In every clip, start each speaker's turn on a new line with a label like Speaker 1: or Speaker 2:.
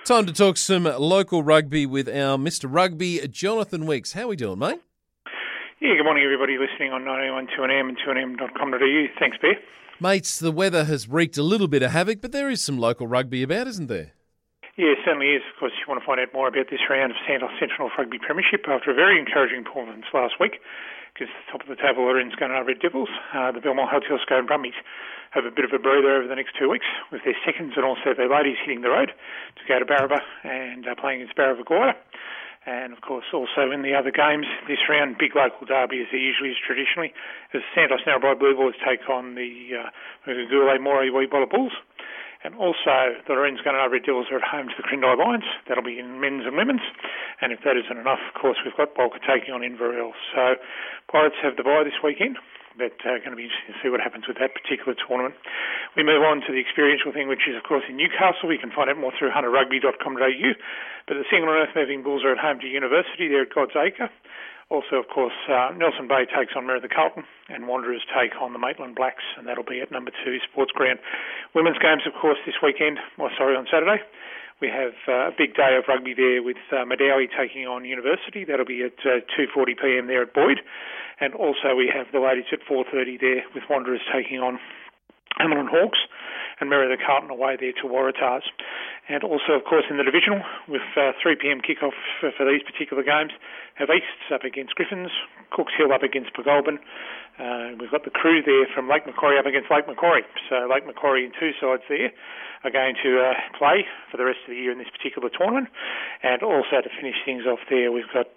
Speaker 1: Time to talk some local rugby with our Mr. Rugby, Jonathan Weeks. How are we doing, mate?
Speaker 2: Yeah, good morning, everybody listening on 912am and 2nm.com.au. Thanks, Bear.
Speaker 1: Mates, the weather has wreaked a little bit of havoc, but there is some local rugby about, isn't there?
Speaker 2: Yeah, it certainly is. Of course, you want to find out more about this round of Santos Central Rugby Premiership after a very encouraging performance last week. Because the top of the table, Lorenz Gunnedah Red Devils, the Belmont Hotel Scone Brumbies have a bit of a breather over the next 2 weeks with their seconds and also their ladies hitting the road to go to Barraba and playing against Barraba Gwydir. And, of course, also in the other games this round, big local derby as there usually is traditionally, as Santos Narrabri Blue Boys take on the Goulet Moree Weebola Bulls. And also, the Lorenz Gunnedah Red Devils are at home to the Crindai Lions. That'll be in men's and women's. And if that isn't enough, of course, we've got Bolka taking on Inverell. So, Pirates have the bye this weekend. But going to be interesting to see what happens with that particular tournament. We move on to the experiential thing, which is, of course, in Newcastle. You can find out more through hunterrugby.com.au. But the single and earth moving Bulls are at home to University. They're at God's Acre. Also, of course, Nelson Bay takes on Merthyr Carlton and Wanderers take on the Maitland Blacks, and that'll be at number 2 Sports Ground. Women's games, of course, this weekend, on Saturday. We have a big day of rugby there with Madawi taking on University. That'll be at 2:40pm there at Boyd. And also we have the ladies at 4:30 there with Wanderers taking on Hamilton Hawks and Merthyr Carlton away there to Waratahs. And also, of course, in the divisional, with 3pm kickoff for these particular games, have Easts up against Griffins, Cooks Hill up against Pagolban. We've got the crew there from Lake Macquarie up against Lake Macquarie. So Lake Macquarie and two sides there are going to play for the rest of the year in this particular tournament. And also to finish things off there, we've got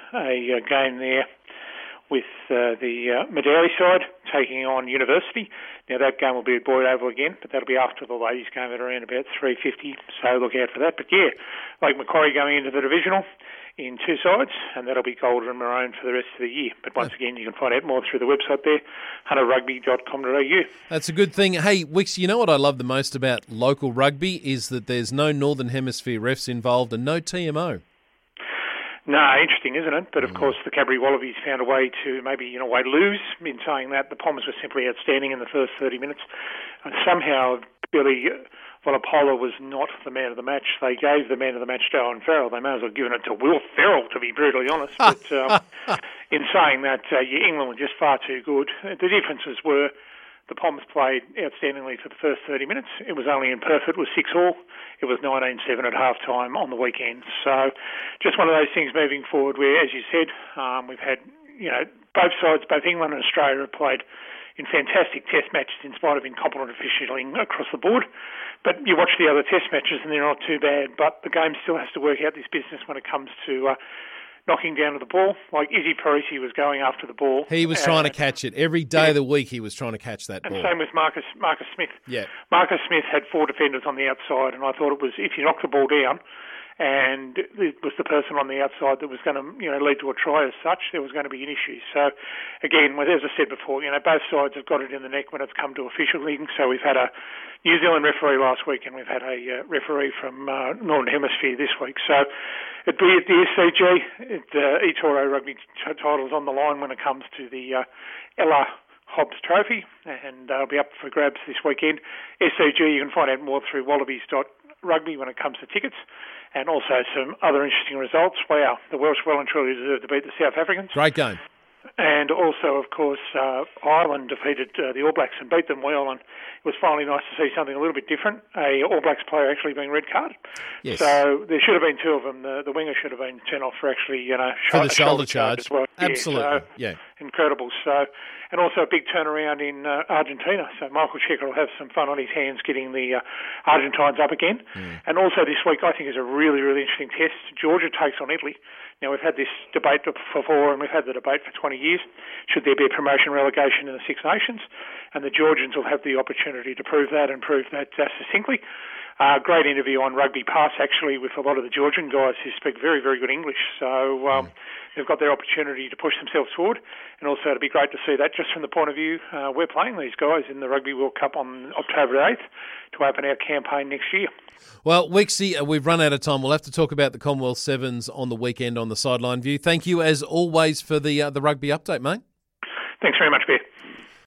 Speaker 2: a game there with the Madawi side taking on University. Now that game will be at Boyd Oval again, but that'll be after the ladies game at around about 3:50, so look out for that. But yeah, Lake Macquarie going into the divisional in two sides, and that'll be gold and maroon for the rest of the year. But once again, you can find out more through the website there, hunterrugby.com.au.
Speaker 1: That's a good thing. Hey, Wix, you know what I love the most about local rugby is that there's no Northern Hemisphere refs involved and no TMO.
Speaker 2: No, interesting, isn't it? But of course, the Cadbury Wallabies found a way to maybe, lose. In saying that, the Poms were simply outstanding in the first 30 minutes. And somehow, Billy Vanapola was not the man of the match. They gave the man of the match to Owen Farrell. They may as well have given it to Will Ferrell, to be brutally honest. But in saying that, England were just far too good. The differences were the Poms played outstandingly for the first 30 minutes. It was only imperfect. It was 6-all. It was 19-7 at half-time on the weekend. So just one of those things moving forward where, as you said, we've had, both sides, both England and Australia have played in fantastic test matches in spite of incompetent officiating across the board. But you watch the other test matches and they're not too bad. But the game still has to work out this business when it comes to knocking down to the ball. Like Izzy Parisi was going after the ball.
Speaker 1: He was trying to catch it. Every day of the week he was trying to catch that ball.
Speaker 2: And same with Marcus Smith.
Speaker 1: Yeah.
Speaker 2: Marcus Smith had 4 defenders on the outside, and I thought it was, if you knock the ball down, and it was the person on the outside that was going to, lead to a try as such, there was going to be an issue. So, again, as I said before, both sides have got it in the neck when it's come to officialing. So we've had a New Zealand referee last week, and we've had a referee from Northern Hemisphere this week. So, at the SCG, eToro Rugby titles on the line when it comes to the Ella Hobbs Trophy, and they'll be up for grabs this weekend. SCG, you can find out more through wallabies.rugby when it comes to tickets, and also some other interesting results. Wow, the Welsh well and truly deserved to beat the South Africans.
Speaker 1: Great game.
Speaker 2: And also, of course, Ireland defeated the All Blacks and beat them well, and it was finally nice to see something a little bit different, a All Blacks player actually being red carded.
Speaker 1: Yes.
Speaker 2: So there should have been 2 of them. The winger should have been sent off for actually,
Speaker 1: for the shoulder charge
Speaker 2: as well.
Speaker 1: Absolutely, yeah.
Speaker 2: Incredible. So, and also a big turnaround in Argentina. So Michael Cheika will have some fun on his hands getting the Argentines up again. And also this week, I think, is a really, really interesting test. Georgia takes on Italy. Now, we've had this debate before, and we've had the debate for 20 years. Should there be a promotion relegation in the Six Nations? And the Georgians will have the opportunity to prove that and prove that succinctly. Great interview on Rugby Pass, actually, with a lot of the Georgian guys who speak very, very good English. So they've got their opportunity to push themselves forward. And also it'd be great to see that just from the point of view we're playing these guys in the Rugby World Cup on October 8th to open our campaign next year.
Speaker 1: Well, Wixie, we've run out of time. We'll have to talk about the Commonwealth Sevens on the weekend on the Sideline View. Thank you, as always, for the rugby update, mate.
Speaker 2: Thanks very much, Bear.